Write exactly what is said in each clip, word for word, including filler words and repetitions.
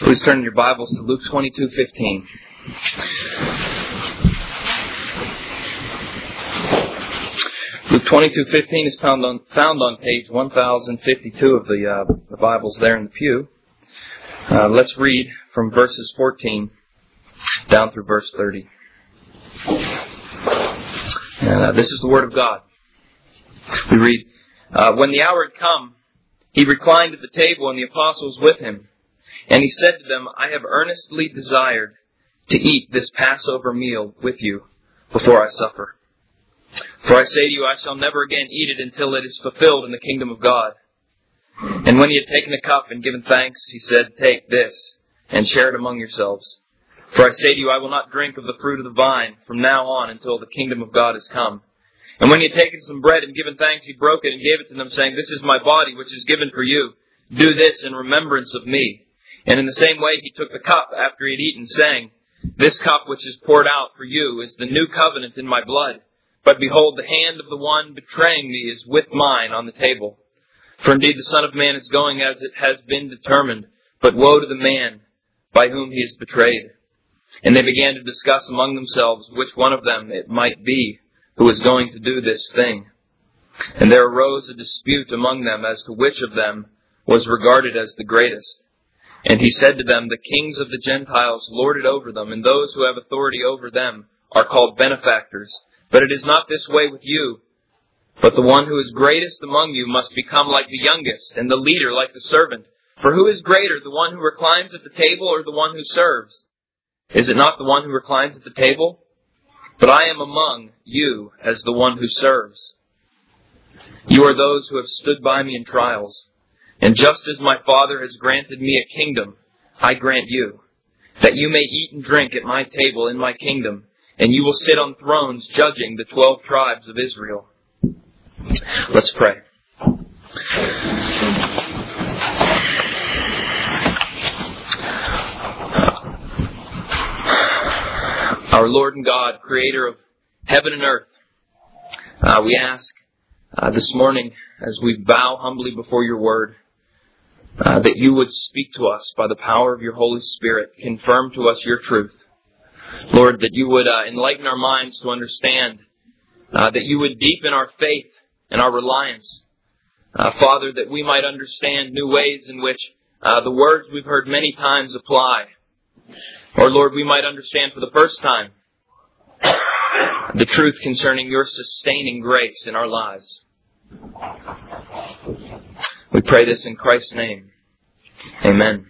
Please turn your Bibles to Luke twenty-two fifteen. Luke twenty-two fifteen is found on, found on page one thousand fifty-two of the, uh, the Bibles there in the pew. Uh, let's read from verses fourteen down through verse thirty. And, uh, this is the Word of God. We read, uh, When the hour had come, he reclined at the table and the apostles with him. And he said to them, I have earnestly desired to eat this Passover meal with you before I suffer. For I say to you, I shall never again eat it until it is fulfilled in the kingdom of God. And when he had taken the cup and given thanks, he said, Take this and share it among yourselves. For I say to you, I will not drink of the fruit of the vine from now on until the kingdom of God has come. And when he had taken some bread and given thanks, he broke it and gave it to them, saying, This is my body, which is given for you. Do this in remembrance of me. And in the same way he took the cup after he had eaten, saying, This cup which is poured out for you is the new covenant in my blood. But behold, the hand of the one betraying me is with mine on the table. For indeed the Son of Man is going as it has been determined, but woe to the man by whom he is betrayed. And they began to discuss among themselves which one of them it might be who was going to do this thing. And there arose a dispute among them as to which of them was regarded as the greatest. And he said to them, The kings of the Gentiles lord it over them, and those who have authority over them are called benefactors. But it is not this way with you. But the one who is greatest among you must become like the youngest, and the leader like the servant. For who is greater, the one who reclines at the table or the one who serves? Is it not the one who reclines at the table? But I am among you as the one who serves. You are those who have stood by me in trials. And just as my Father has granted me a kingdom, I grant you, that you may eat and drink at my table in my kingdom, and you will sit on thrones judging the twelve tribes of Israel. Let's pray. Our Lord and God, Creator of heaven and earth, uh, we ask uh, this morning as we bow humbly before your word, Uh, that you would speak to us by the power of your Holy Spirit, confirm to us your truth. Lord, that you would uh, enlighten our minds to understand, uh, that you would deepen our faith and our reliance. Uh, Father, that we might understand new ways in which uh, the words we've heard many times apply. Or Lord, we might understand for the first time the truth concerning your sustaining grace in our lives. We pray this in Christ's name. Amen.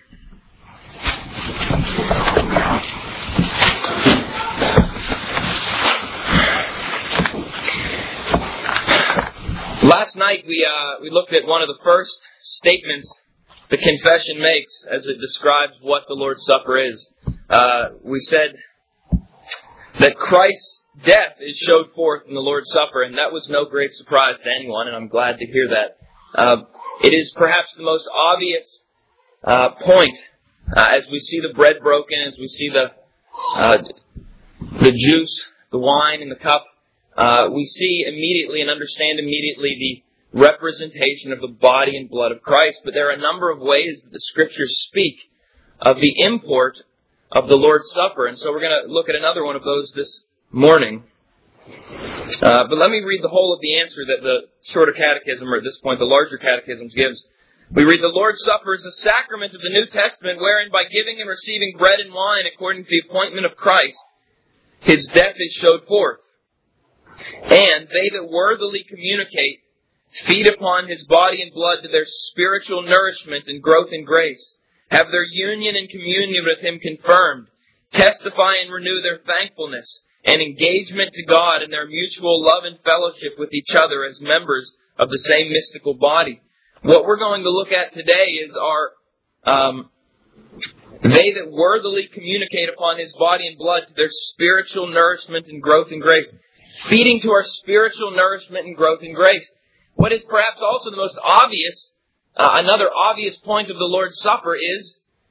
Last night we uh, we looked at one of the first statements the confession makes as it describes what the Lord's Supper is. Uh, we said that Christ's death is showed forth in the Lord's Supper, and that was no great surprise to anyone, and I'm glad to hear that. Uh, It is perhaps the most obvious uh, point uh, as we see the bread broken, as we see the uh, the juice, the wine in the cup. Uh, we see immediately and understand immediately the representation of the body and blood of Christ. But there are a number of ways that the Scriptures speak of the import of the Lord's Supper. And so we're going to look at another one of those this morning. Uh, but let me read the whole of the answer that the shorter catechism, or at this point the larger catechism, gives. We read, The Lord's Supper is a sacrament of the New Testament, wherein by giving and receiving bread and wine according to the appointment of Christ, his death is showed forth. And they that worthily communicate feed upon his body and blood to their spiritual nourishment and growth in grace, have their union and communion with him confirmed, testify and renew their thankfulness, and engagement to God in their mutual love and fellowship with each other as members of the same mystical body. What we're going to look at today is our, um, they that worthily communicate upon his body and blood to their spiritual nourishment and growth in grace. Feeding to our spiritual nourishment and growth in grace. What is perhaps also the most obvious, uh, another obvious point of the Lord's Supper is,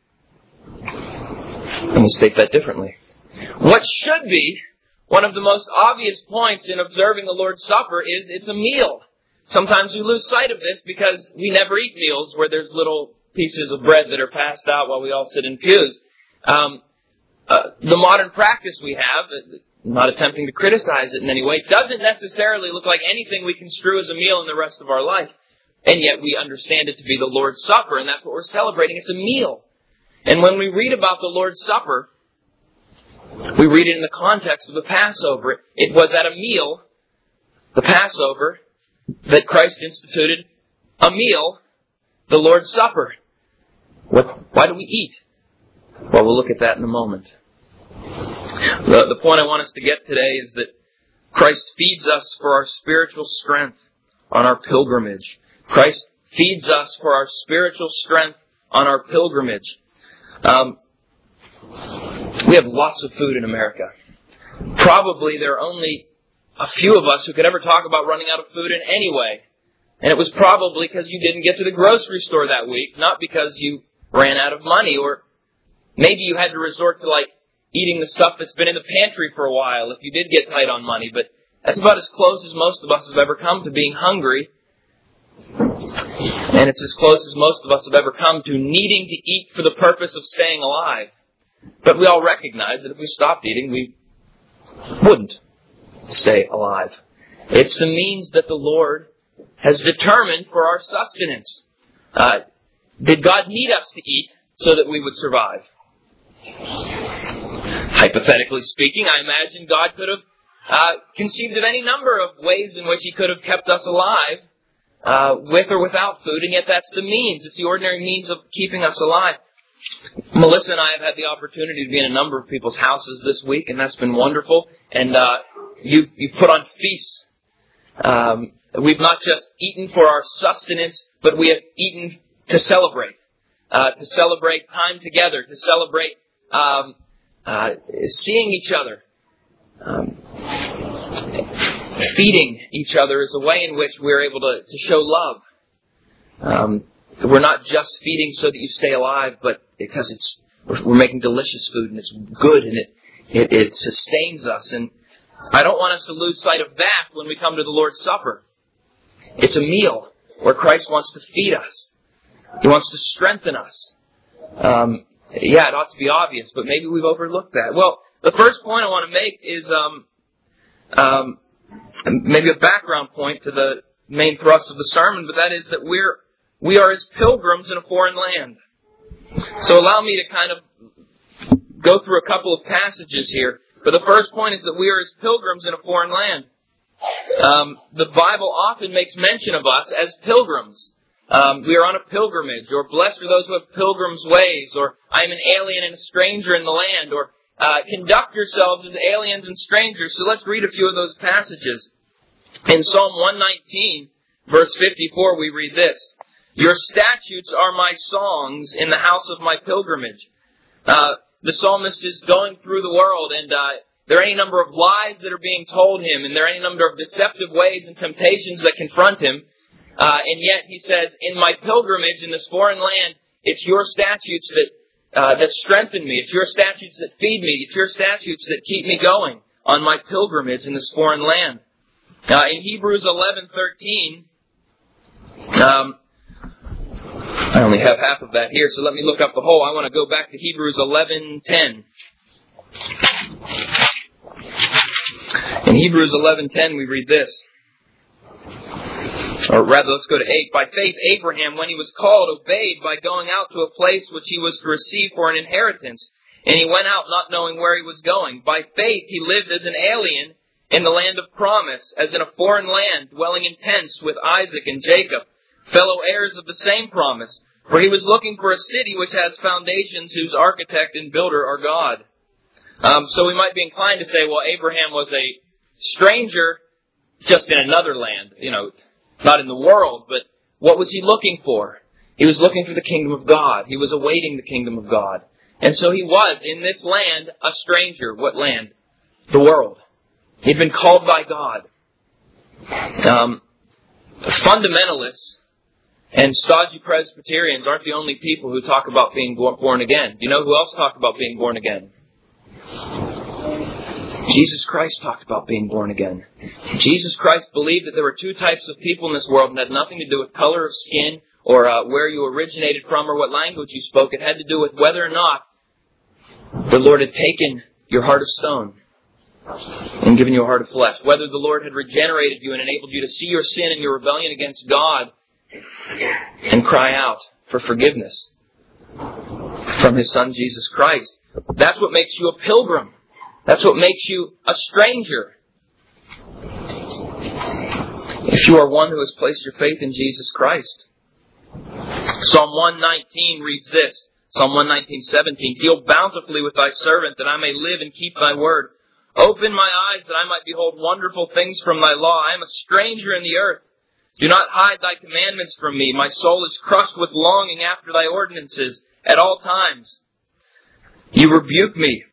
let me state that differently. What should be one of the most obvious points in observing the Lord's Supper is it's a meal. Sometimes we lose sight of this because we never eat meals where there's little pieces of bread that are passed out while we all sit in pews. Um, uh, the modern practice we have, I'm not attempting to criticize it in any way, doesn't necessarily look like anything we construe as a meal in the rest of our life. And yet we understand it to be the Lord's Supper, and that's what we're celebrating. It's a meal. And when we read about the Lord's Supper, we read it in the context of the Passover. It was at a meal, the Passover, that Christ instituted a meal, the Lord's Supper. What, why do we eat? Well, we'll look at that in a moment. The, the point I want us to get today is that Christ feeds us for our spiritual strength on our pilgrimage. Christ feeds us for our spiritual strength on our pilgrimage. Um, we have lots of food in America. Probably there are only a few of us who could ever talk about running out of food in any way. And it was probably because you didn't get to the grocery store that week, not because you ran out of money, or maybe you had to resort to like eating the stuff that's been in the pantry for a while if you did get tight on money. But that's about as close as most of us have ever come to being hungry. And it's as close as most of us have ever come to needing to eat for the purpose of staying alive. But we all recognize that if we stopped eating, we wouldn't stay alive. It's the means that the Lord has determined for our sustenance. Uh, did God need us to eat so that we would survive? Hypothetically speaking, I imagine God could have uh, conceived of any number of ways in which He could have kept us alive, uh, with or without food, and yet that's the means. It's the ordinary means of keeping us alive. Melissa and I have had the opportunity to be in a number of people's houses this week, and that's been wonderful. And uh, you, you've put on feasts. Um, we've not just eaten for our sustenance, but we have eaten to celebrate. Uh, to celebrate time together, to celebrate um, uh, seeing each other. Um, feeding each other is a way in which we're able to, to show love. Um, we're not just feeding so that you stay alive, but because it's we're, we're making delicious food and it's good and it, it it sustains us. And I don't want us to lose sight of that when we come to the Lord's Supper. It's a meal where Christ wants to feed us. He wants to strengthen us. Um, yeah, it ought to be obvious, but maybe we've overlooked that. Well, the first point I want to make is um, um, maybe a background point to the main thrust of the sermon, but that is that we're we are as pilgrims in a foreign land. So allow me to kind of go through a couple of passages here. But the first point is that we are as pilgrims in a foreign land. Um, the Bible often makes mention of us as pilgrims. Um, we are on a pilgrimage, or blessed are those who have pilgrims' ways, or I am an alien and a stranger in the land, or uh, conduct yourselves as aliens and strangers. So let's read a few of those passages. In Psalm one nineteen, verse fifty-four, we read this: "Your statutes are my songs in the house of my pilgrimage." Uh, the psalmist is going through the world, and uh, there are any number of lies that are being told him, and there are any number of deceptive ways and temptations that confront him. Uh, and yet he says, in my pilgrimage in this foreign land, it's your statutes that uh, that strengthen me. It's your statutes that feed me. It's your statutes that keep me going on my pilgrimage in this foreign land. Uh, in Hebrews eleven thirteen, um, I only have half of that here, so let me look up the whole. I want to go back to Hebrews eleven ten. In Hebrews eleven ten, we read this. Or rather, let's go to eight. "By faith, Abraham, when he was called, obeyed by going out to a place which he was to receive for an inheritance. And he went out not knowing where he was going. By faith, he lived as an alien in the land of promise, as in a foreign land, dwelling in tents with Isaac and Jacob, fellow heirs of the same promise. For he was looking for a city which has foundations, whose architect and builder are God." Um, so we might be inclined to say, well, Abraham was a stranger just in another land, you know, not in the world, but what was he looking for? He was looking for the kingdom of God. He was awaiting the kingdom of God. And so he was, in this land, a stranger. What land? The world. He'd been called by God. Um, fundamentalists and stodgy Presbyterians aren't the only people who talk about being born again. Do you know who else talked about being born again? Jesus Christ talked about being born again. Jesus Christ believed that there were two types of people in this world, and had nothing to do with color of skin or uh, where you originated from or what language you spoke. It had to do with whether or not the Lord had taken your heart of stone and given you a heart of flesh. Whether the Lord had regenerated you and enabled you to see your sin and your rebellion against God and cry out for forgiveness from His Son, Jesus Christ. That's what makes you a pilgrim. That's what makes you a stranger. If you are one who has placed your faith in Jesus Christ. Psalm one nineteen reads this. Psalm one nineteen, seventeen. Deal bountifully with thy servant, that I may live and keep thy word. Open my eyes, that I might behold wonderful things from thy law. I am a stranger in the earth. Do not hide thy commandments from me. My soul is crushed with longing after thy ordinances at all times. You rebuke me.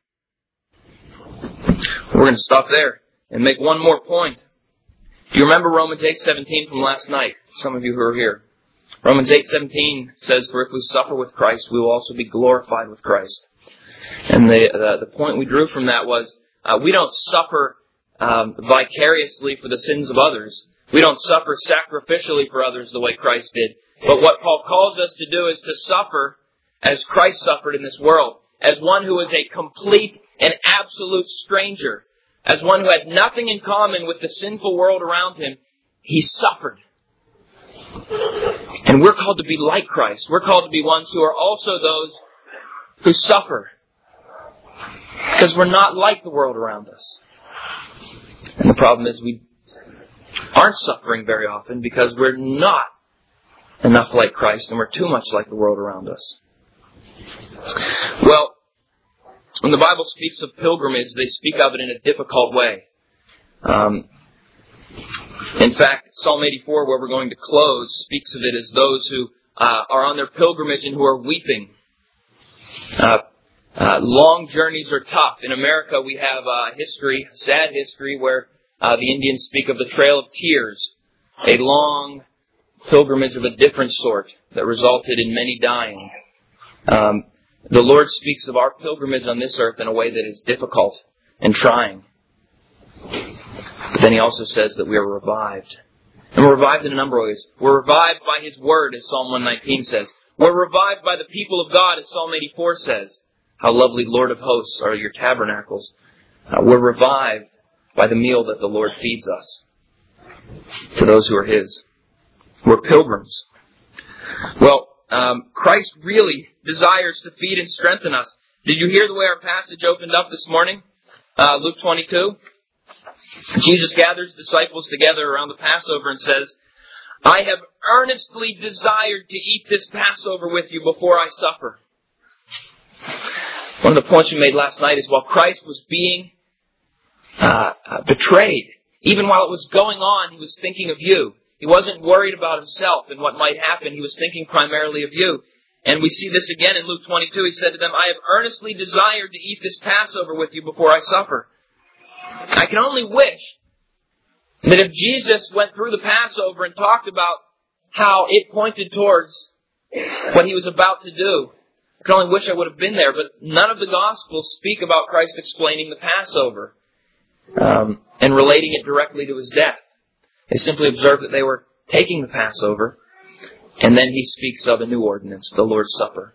We're going to stop there and make one more point. Do you remember Romans eight seventeen from last night? Some of you who are here. Romans eight seventeen says, for if we suffer with Christ, we will also be glorified with Christ. And the uh, the point we drew from that was, uh, we don't suffer um, vicariously for the sins of others. We don't suffer sacrificially for others the way Christ did. But what Paul calls us to do is to suffer as Christ suffered in this world. As one who is a complete and absolute stranger. As one who had nothing in common with the sinful world around him. He suffered. And we're called to be like Christ. We're called to be ones who are also those who suffer. Because we're not like the world around us. And the problem is we aren't suffering very often because we're not enough like Christ and we're too much like the world around us. Well, when the Bible speaks of pilgrimage, they speak of it in a difficult way. Um, in fact, Psalm eighty-four, where we're going to close, speaks of it as those who uh, are on their pilgrimage and who are weeping. Uh, uh, long journeys are tough. In America, we have a history, sad history, where uh, the Indians speak of the Trail of Tears, a long pilgrimage of a different sort that resulted in many dying. Um, the Lord speaks of our pilgrimage on this earth in a way that is difficult and trying. But then He also says that we are revived. And we're revived in a number of ways. We're revived by His Word, as Psalm one nineteen says. We're revived by the people of God, as Psalm eighty-four says. How lovely, Lord of hosts, are your tabernacles. Uh, we're revived by the meal that the Lord feeds us to those who are His. We're pilgrims. Well, um, Christ really desires to feed and strengthen us. Did you hear the way our passage opened up this morning? Uh, Luke twenty-two. Jesus gathers disciples together around the Passover and says, I have earnestly desired to eat this Passover with you before I suffer. One of the points we made last night is while Christ was being uh, uh, betrayed, even while it was going on, He was thinking of you. He wasn't worried about Himself and what might happen. He was thinking primarily of you. And we see this again in Luke twenty-two. He said to them, I have earnestly desired to eat this Passover with you before I suffer. I can only wish that if Jesus went through the Passover and talked about how it pointed towards what He was about to do, I can only wish I would have been there. But none of the Gospels speak about Christ explaining the Passover um, and relating it directly to His death. They simply observe that they were taking the Passover, and then He speaks of a new ordinance, the Lord's Supper.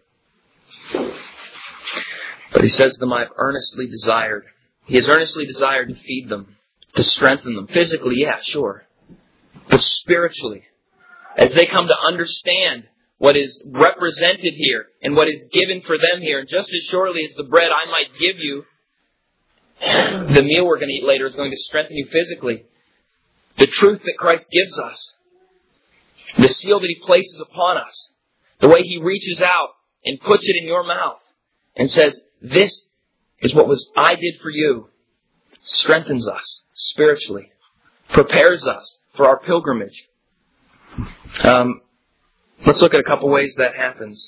But He says to them, I have earnestly desired. He has earnestly desired to feed them, to strengthen them. Physically, yeah, sure. But spiritually, as they come to understand what is represented here and what is given for them here, and just as surely as the bread I might give you, the meal we're going to eat later is going to strengthen you physically. The truth that Christ gives us, the seal that He places upon us, the way He reaches out and puts it in your mouth and says, this is what was I did for you, strengthens us spiritually, prepares us for our pilgrimage. Um, let's look at a couple ways that happens.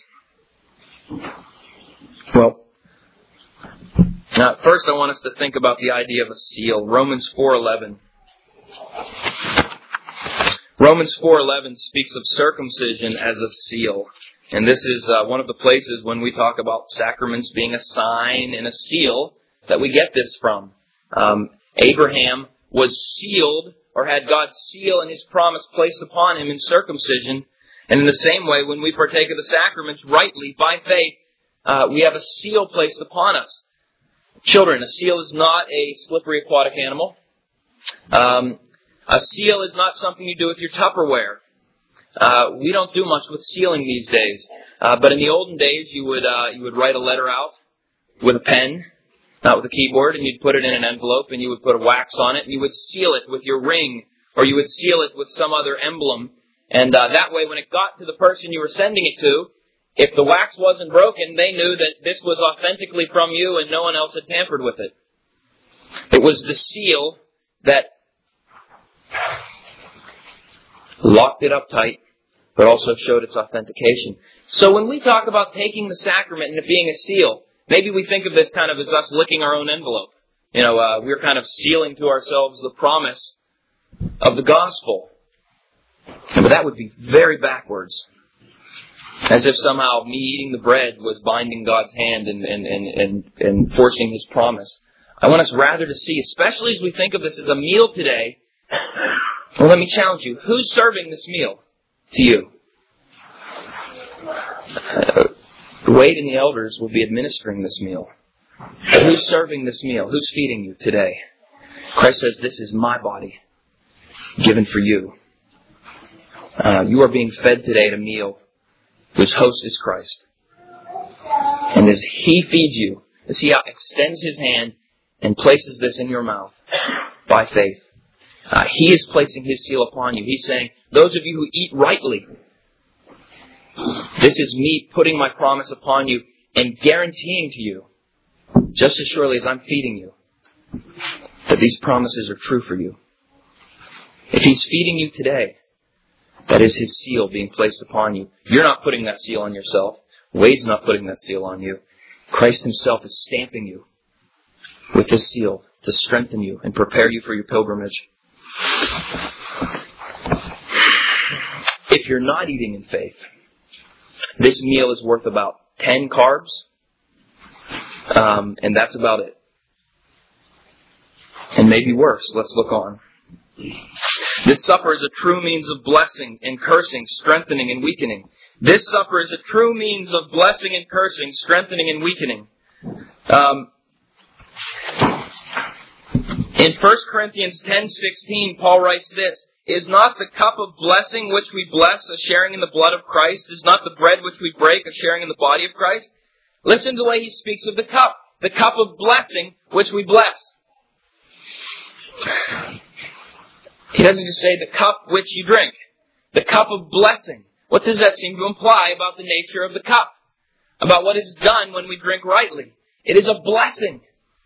Well, uh, first I want us to think about the idea of a seal. Romans four eleven. Romans four eleven speaks of circumcision as a seal. And this is uh, one of the places when we talk about sacraments being a sign and a seal that we get this from. Um, Abraham was sealed, or had God's seal and His promise placed upon him in circumcision And in the same way, when we partake of the sacraments rightly, by faith, uh, we have a seal placed upon us. Children, a seal is not a slippery aquatic animal. Um, a seal is not something you do with your Tupperware. Uh, we don't do much with sealing these days. Uh, but in the olden days, you would uh, you would write a letter out with a pen, not with a keyboard, and you'd put it in an envelope, and you would put a wax on it, and you would seal it with your ring, or you would seal it with some other emblem. And uh, that way, when it got to the person you were sending it to, if the wax wasn't broken, they knew that this was authentically from you and no one else had tampered with it. It was the seal that locked it up tight, but also showed its authentication. So when we talk about taking the sacrament and it being a seal, maybe we think of this kind of as us licking our own envelope. You know, uh, we're kind of sealing to ourselves the promise of the gospel. But that would be very backwards. As if somehow me eating the bread was binding God's hand and, and, and, and, and forcing His promise. I want us rather to see, especially as we think of this as a meal today, well, let me challenge you. Who's serving this meal to you? Uh, Wade and the elders will be administering this meal. Who's serving this meal? Who's feeding you today? Christ says, this is my body given for you. Uh, you are being fed today at a meal whose host is Christ. And as He feeds you, as He extends His hand and places this in your mouth by faith, uh, He is placing His seal upon you. He's saying, those of you who eat rightly, this is me putting my promise upon you and guaranteeing to you, just as surely as I'm feeding you, that these promises are true for you. If He's feeding you today, that is His seal being placed upon you. You're not putting that seal on yourself. Wade's not putting that seal on you. Christ Himself is stamping you with this seal to strengthen you and prepare you for your pilgrimage. If you're not eating in faith, this meal is worth about ten carbs, um, and that's about it. And maybe worse. Let's look on. This supper is a true means of blessing and cursing, strengthening and weakening. This supper is a true means of blessing and cursing, strengthening and weakening. Um, in First Corinthians ten sixteen, Paul writes this, is not the cup of blessing which we bless a sharing in the blood of Christ? Is not the bread which we break a sharing in the body of Christ? Listen to the way he speaks of the cup. The cup of blessing which we bless. He doesn't just say the cup which you drink. The cup of blessing. What does that seem to imply about the nature of the cup? About what is done when we drink rightly? It is a blessing.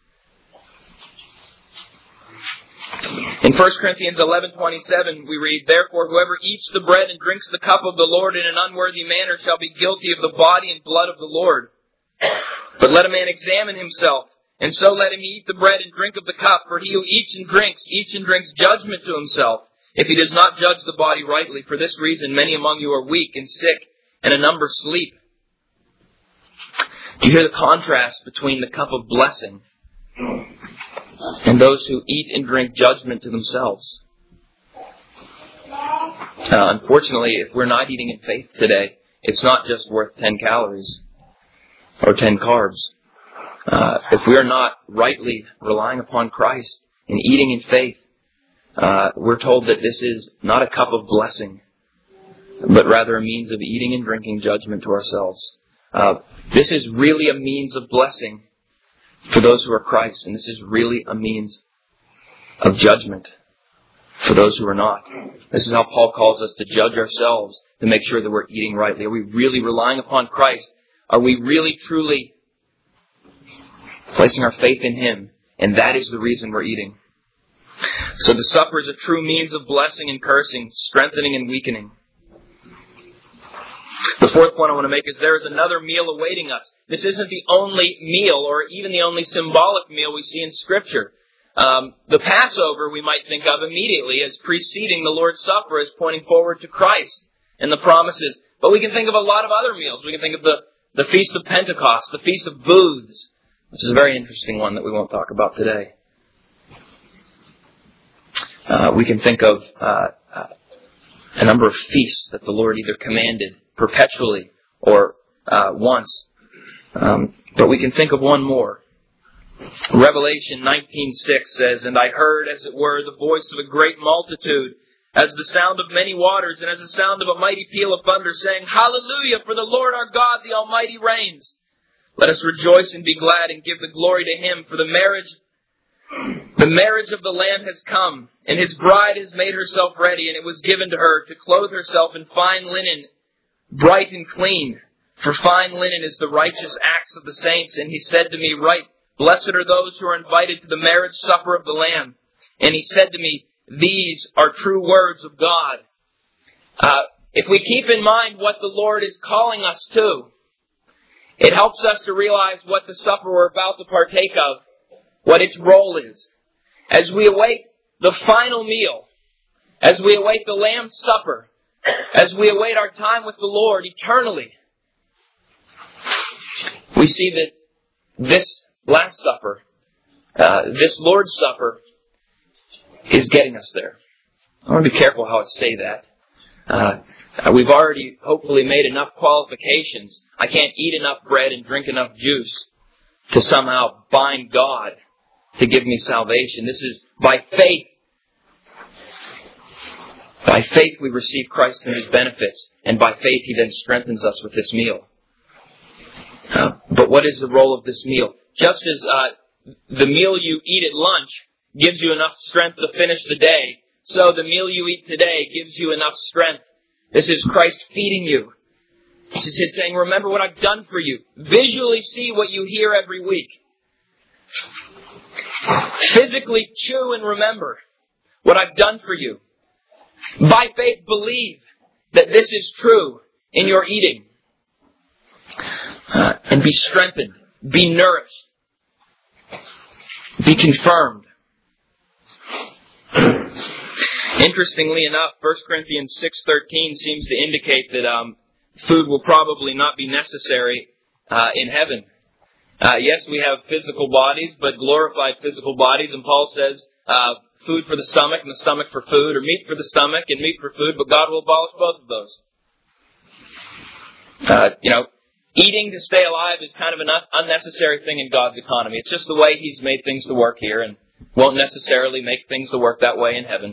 In First Corinthians eleven twenty-seven, we read, therefore, whoever eats the bread and drinks the cup of the Lord in an unworthy manner shall be guilty of the body and blood of the Lord. But let a man examine himself, and so let him eat the bread and drink of the cup. For he who eats and drinks, eats and drinks judgment to himself, if he does not judge the body rightly. For this reason, many among you are weak and sick, and a number sleep. Do you hear the contrast between the cup of blessing and those who eat and drink judgment to themselves? Uh, unfortunately, if we're not eating in faith today, it's not just worth ten calories or ten carbs. Uh, if we are not rightly relying upon Christ and eating in faith, uh, we're told that this is not a cup of blessing, but rather a means of eating and drinking judgment to ourselves. Uh, this is really a means of blessing for those who are Christ, and this is really a means of judgment for those who are not. This is how Paul calls us to judge ourselves, to make sure that we're eating rightly. Are we really relying upon Christ? Are we really, truly placing our faith in Him? And that is the reason we're eating. So the supper is a true means of blessing and cursing, strengthening and weakening. The fourth point I want to make is there is another meal awaiting us. This isn't the only meal or even the only symbolic meal we see in Scripture. Um, the Passover we might think of immediately as preceding the Lord's Supper, as pointing forward to Christ and the promises. But we can think of a lot of other meals. We can think of the, the Feast of Pentecost, the Feast of Booths, which is a very interesting one that we won't talk about today. Uh, we can think of uh, uh, a number of feasts that the Lord either commanded perpetually or uh, once. Um, but we can think of one more. Revelation nineteen six says, "And I heard, as it were, the voice of a great multitude, as the sound of many waters, and as the sound of a mighty peal of thunder, saying, Hallelujah, for the Lord our God, the Almighty reigns. Let us rejoice and be glad and give the glory to Him, for the marriage, the marriage of the Lamb has come, and His bride has made herself ready, and it was given to her to clothe herself in fine linen, bright and clean. For fine linen is the righteous acts of the saints. And He said to me, Write, blessed are those who are invited to the marriage supper of the Lamb. And He said to me, These are true words of God." Uh, if we keep in mind what the Lord is calling us to, it helps us to realize what the supper we're about to partake of, what its role is. As we await the final meal, as we await the Lamb's Supper, as we await our time with the Lord eternally, we see that this Last Supper, uh, this Lord's Supper, is getting us there. I want to be careful how I say that. Uh, we've already hopefully made enough qualifications. I can't eat enough bread and drink enough juice to somehow bind God to give me salvation. This is by faith. By faith we receive Christ and His benefits, and by faith He then strengthens us with this meal. Uh, but what is the role of this meal? Just as uh, the meal you eat at lunch gives you enough strength to finish the day, so the meal you eat today gives you enough strength. This is Christ feeding you. This is His saying, remember what I've done for you. Visually see what you hear every week. Physically chew and remember what I've done for you. By faith believe that this is true in your eating. Uh, and be strengthened. Be nourished. Be confirmed. Interestingly enough, First Corinthians six thirteen seems to indicate that um, food will probably not be necessary uh, in heaven. Uh, yes, we have physical bodies, but glorified physical bodies. And Paul says, uh, food for the stomach and the stomach for food, or meat for the stomach and meat for food, but God will abolish both of those. Uh, you know, eating to stay alive is kind of an unnecessary thing in God's economy. It's just the way He's made things to work here, and won't necessarily make things to work that way in heaven.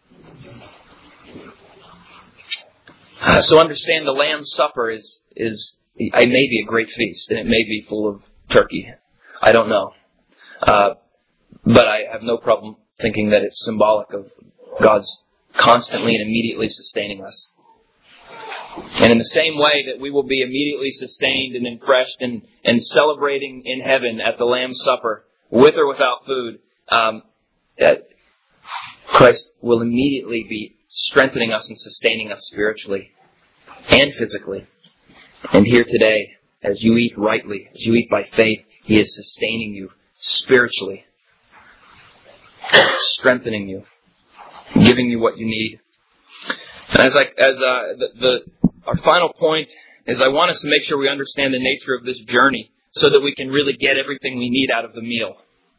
Uh, so understand the Lamb's Supper is, is, it may be a great feast, and it may be full of turkey. I don't know. Uh, but I have no problem thinking that it's symbolic of God's constantly and immediately sustaining us. And in the same way that we will be immediately sustained and refreshed and, and celebrating in heaven at the Lamb's Supper, with or without food, um, that Christ will immediately be strengthening us and sustaining us spiritually and physically. And here today, as you eat rightly, as you eat by faith, He is sustaining you spiritually, strengthening you, giving you what you need. And as I, as uh, the, the our final point is, I want us to make sure we understand the nature of this journey, so that we can really get everything we need out of the meal.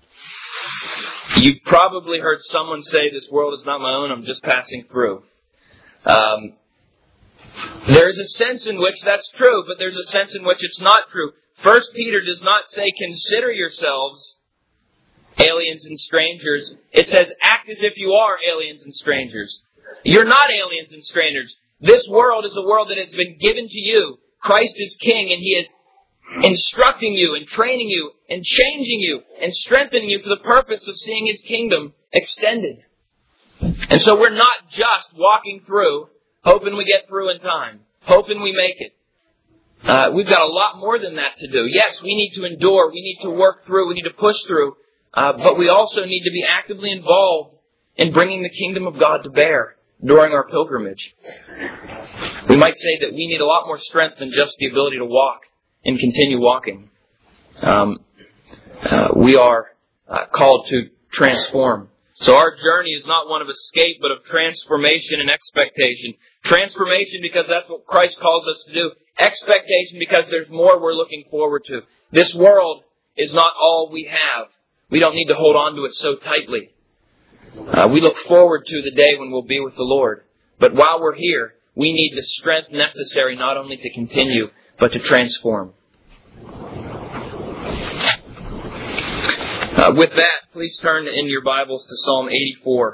You've probably heard someone say, "This world is not my own; I'm just passing through." Um, there's a sense in which that's true, but there's a sense in which it's not true. First Peter does not say, "Consider yourselves aliens and strangers." It says, "Act as if you are aliens and strangers." You're not aliens and strangers. This world is a world that has been given to you. Christ is King, and He is instructing you and training you and changing you and strengthening you for the purpose of seeing His kingdom extended. And so we're not just walking through, hoping we get through in time, hoping we make it. Uh, we've got a lot more than that to do. Yes, we need to endure. We need to work through. We need to push through. Uh, but we also need to be actively involved in bringing the kingdom of God to bear during our pilgrimage. We might say that we need a lot more strength than just the ability to walk and continue walking. Um, uh, we are uh, called to transform. So our journey is not one of escape, but of transformation and expectation. Transformation because that's what Christ calls us to do. Expectation because there's more we're looking forward to. This world is not all we have. We don't need to hold on to it so tightly. Uh, we look forward to the day when we'll be with the Lord. But while we're here, we need the strength necessary not only to continue, but to transform. Uh, with that, please turn in your Bibles to Psalm eighty-four.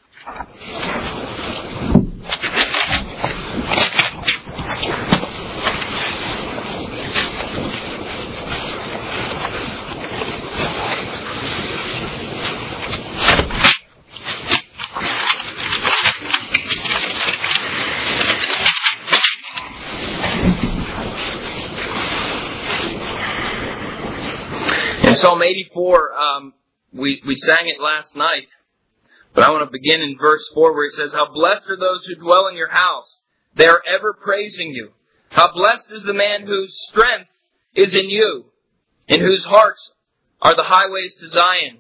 Psalm eighty-four, um, we, we sang it last night, but I want to begin in verse four where he says, "How blessed are those who dwell in your house. They are ever praising you. How blessed is the man whose strength is in you, in whose hearts are the highways to Zion.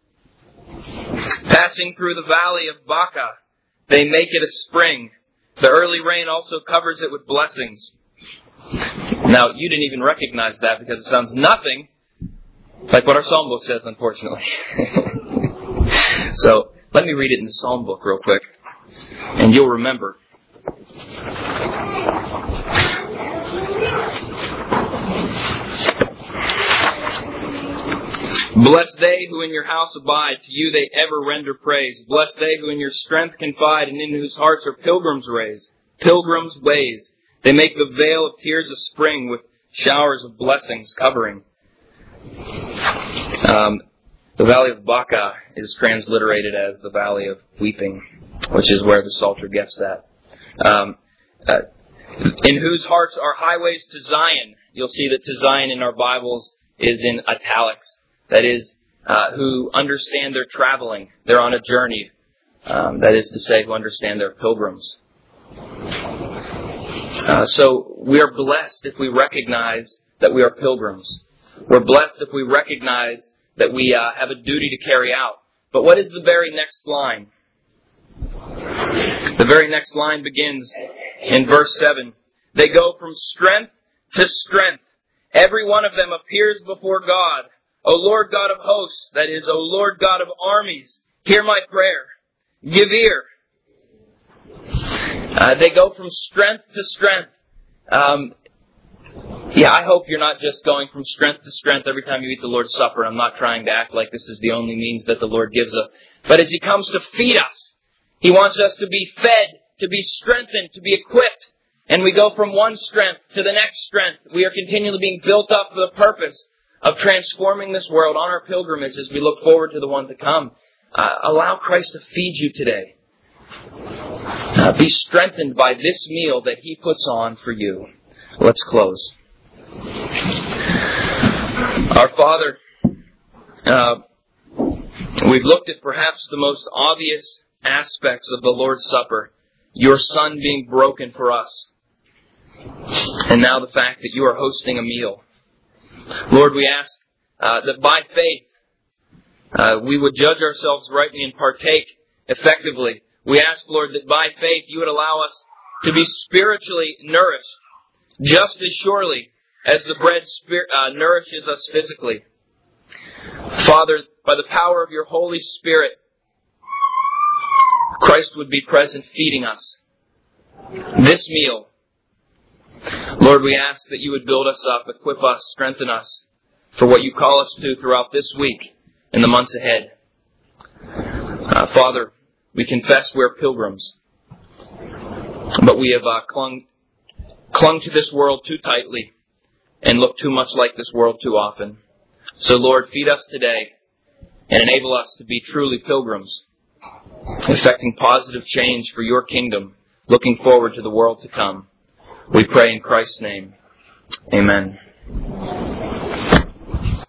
Passing through the valley of Baca, they make it a spring. The early rain also covers it with blessings." Now, you didn't even recognize that because it sounds nothing like what our psalm book says, unfortunately. So, let me read it in the psalm book real quick, and you'll remember. "Bless they who in your house abide, to you they ever render praise. Bless they who in your strength confide, and in whose hearts are pilgrims' ways. Pilgrims' ways. They make the vale of tears a spring, with showers of blessings covering." Um, the Valley of Baca is transliterated as the Valley of Weeping, which is where the Psalter gets that. Um, uh, in whose hearts are highways to Zion. You'll see that to Zion in our Bibles is in italics. That is, uh, who understand they're traveling. They're on a journey. Um, that is to say, who understand they're pilgrims. Uh, so we are blessed if we recognize that we are pilgrims. We're blessed if we recognize that we uh, have a duty to carry out. But what is the very next line? The very next line begins in verse seven. "They go from strength to strength. Every one of them appears before God. O Lord God of hosts," that is, "O Lord God of armies, hear my prayer. Give ear." Uh, they go from strength to strength. Um, Yeah, I hope you're not just going from strength to strength every time you eat the Lord's Supper. I'm not trying to act like this is the only means that the Lord gives us. But as He comes to feed us, He wants us to be fed, to be strengthened, to be equipped. And we go from one strength to the next strength. We are continually being built up for the purpose of transforming this world on our pilgrimage as we look forward to the one to come. Uh, allow Christ to feed you today. Uh, be strengthened by this meal that He puts on for you. Let's close. Our Father, uh, we've looked at perhaps the most obvious aspects of the Lord's Supper, your Son being broken for us, and now the fact that you are hosting a meal. Lord, we ask uh, that by faith uh, we would judge ourselves rightly and partake effectively. We ask, Lord, that by faith you would allow us to be spiritually nourished just as surely as the bread spir- uh, nourishes us physically. Father, by the power of your Holy Spirit, Christ would be present feeding us this meal. Lord, we ask that you would build us up, equip us, strengthen us for what you call us to throughout this week and the months ahead. Uh, Father, we confess we're pilgrims, but we have uh, clung, clung to this world too tightly and look too much like this world too often. So, Lord, feed us today and enable us to be truly pilgrims, effecting positive change for your kingdom, looking forward to the world to come. We pray in Christ's name. Amen.